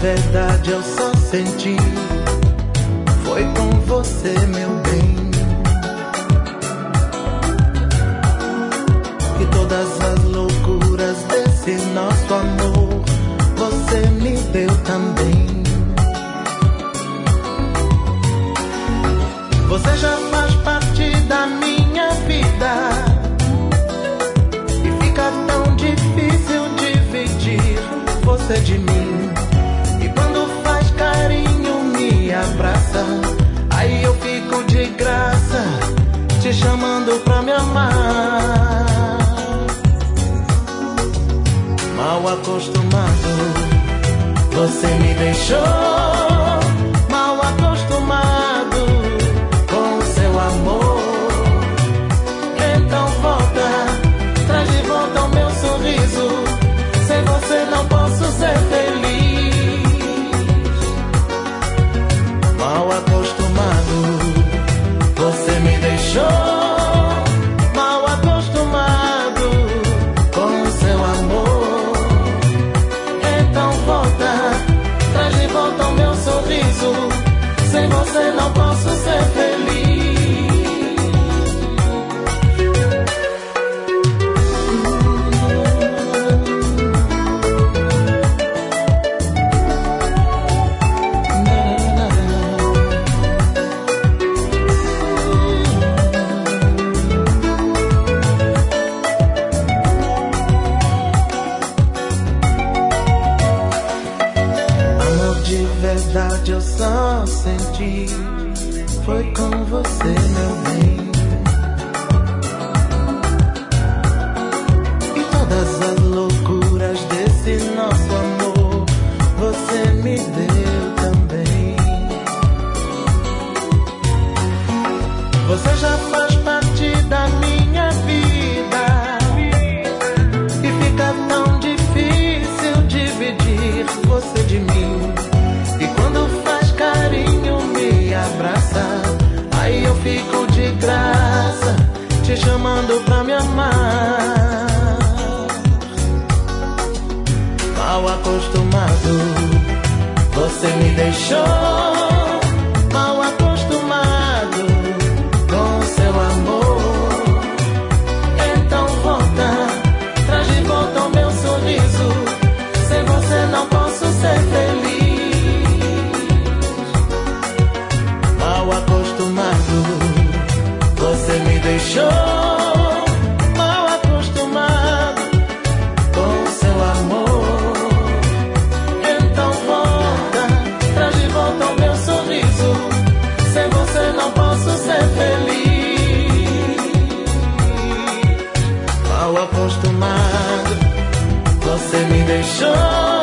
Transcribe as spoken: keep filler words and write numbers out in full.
verdade eu só senti foi com você, meu bem. E todas as loucuras desse nosso amor você me deu também. Você já faz parte da minha vida e fica tão difícil dividir você de mim. E quando faz carinho me abraça, aí eu fico de graça te chamando pra me amar. Mal acostumado, você me deixou mal acostumado com o seu amor. Então volta, traz de volta o meu sorriso. Sem você não posso ser feliz. Mal acostumado, você me deixou mal acostumado com o seu amor. Então volta, traz de volta o meu sorriso. Sem você não posso ser feliz. De verdade eu só senti foi com você, meu bem. E todas as loucuras desse nosso amor você me deu também. Você já faz parte da minha vida e fica tão difícil dividir você de mim. E quando faz carinho me abraça, aí eu fico de graça te chamando pra me amar. Mal acostumado, você me deixou mal acostumado com o seu amor. Então volta, traz de volta o meu sorriso. Sem você não posso ser feliz. Mal acostumado, você me deixou mal acostumado com o seu amor. Então volta, traz de volta o meu sorriso. Sem você não posso ser feliz. Mal acostumado, você me deixou